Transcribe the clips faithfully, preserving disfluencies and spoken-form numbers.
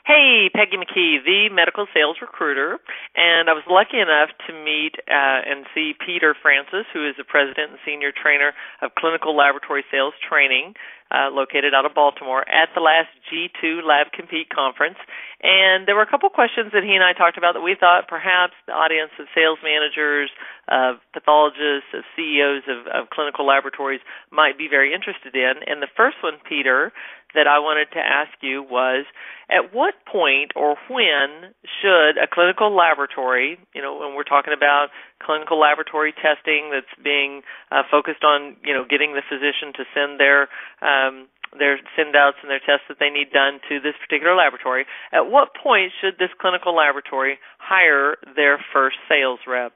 Hey, Peggy McKee, the medical sales recruiter, and I was lucky enough to meet uh, and see Peter Francis, who is the president and senior trainer of Clinical Laboratory Sales Training, uh, located out of Baltimore, at the last G two Lab Compete conference. And there were a couple questions that he and I talked about that we thought perhaps the audience of sales managers, of pathologists, of C E Os of, of clinical laboratories might be very interested in. And the first one, Peter, that I wanted to ask you was, at what point or when should a clinical laboratory, you know, when we're talking about clinical laboratory testing that's being uh, focused on, you know, getting the physician to send their um, their send-outs and their tests that they need done to this particular laboratory, at what point should this clinical laboratory hire their first sales rep?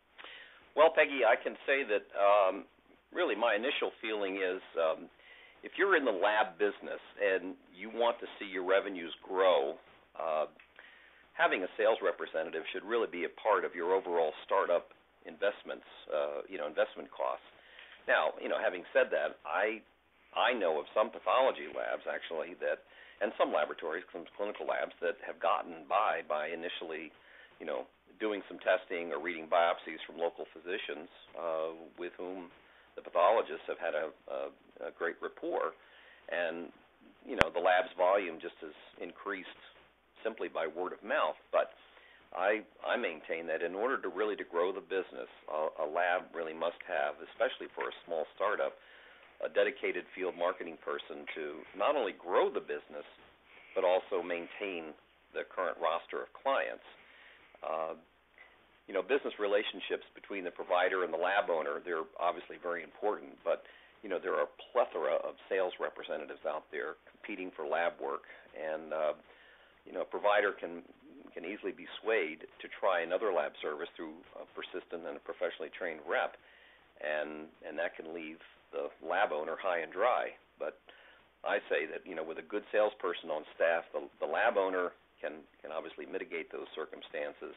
Well, Peggy, I can say that um, really my initial feeling is um, if you're in the lab business and you want to see your revenues grow, uh, having a sales representative should really be a part of your overall startup investments, uh, you know, investment costs. Now, you know, having said that, I I know of some pathology labs actually that, and some laboratories, some clinical labs that have gotten by by initially, you know, doing some testing or reading biopsies from local physicians uh, with whom the pathologists have had a, a, a great rapport, and you know the lab's volume just has increased simply by word of mouth. But I I maintain that in order to really to grow the business, a, a lab really must have, especially for a small startup, a dedicated field marketing person to not only grow the business but also maintain the current roster of clients. Uh, You know, business relationships between the provider and the lab owner, they're obviously very important, but, you know, there are a plethora of sales representatives out there competing for lab work, and, uh, you know, a provider can can easily be swayed to try another lab service through a persistent and a professionally trained rep, and and that can leave the lab owner high and dry. But I say that, you know, with a good salesperson on staff, the, the lab owner can, can obviously mitigate those circumstances,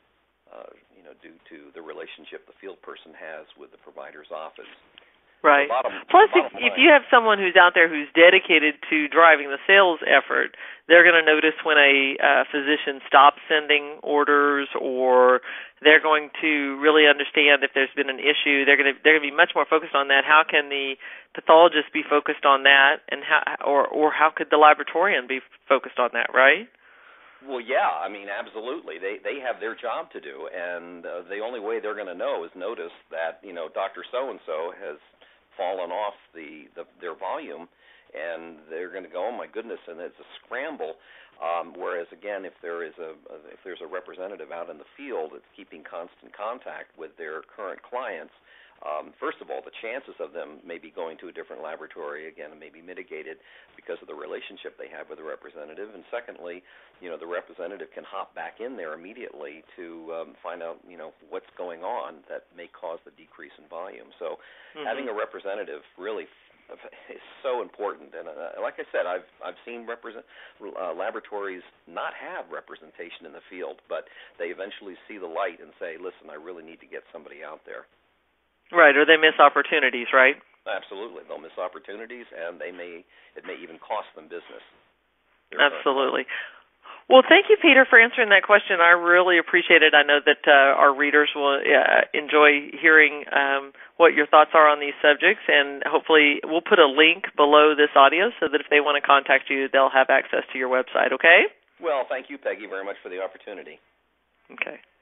Uh, you know, due to the relationship the field person has with the provider's office. Right. Bottom, Plus, if, line, if you have someone who's out there who's dedicated to driving the sales effort, they're going to notice when a uh, physician stops sending orders, or they're going to really understand if there's been an issue. They're going to they're going to be much more focused on that. How can the pathologist be focused on that, and how or or how could the laboratorian be focused on that? Right. Well, yeah, I mean, absolutely. They they have their job to do, and uh, the only way they're going to know is notice that, you know, Doctor So-and-so has fallen off the, the their volume, and they're going to go, oh, my goodness, and it's a scramble. Um, whereas, again, if there is a if there's a representative out in the field that's keeping constant contact with their current clients, Um, first of all, the chances of them maybe going to a different laboratory, again, may be mitigated because of the relationship they have with the representative. And secondly, you know, the representative can hop back in there immediately to um, find out, you know, what's going on that may cause the decrease in volume. So mm-hmm. having a representative really is so important. And uh, like I said, I've I've seen represent, uh, laboratories not have representation in the field, but they eventually see the light and say, listen, I really need to get somebody out there. Right, or they miss opportunities, right? Absolutely. They'll miss opportunities, and they may it may even cost them business. Absolutely. Well, thank you, Peter, for answering that question. I really appreciate it. I know that uh, our readers will uh, enjoy hearing um, what your thoughts are on these subjects, and hopefully we'll put a link below this audio so that if they want to contact you, they'll have access to your website, okay? Well, thank you, Peggy, very much for the opportunity. Okay.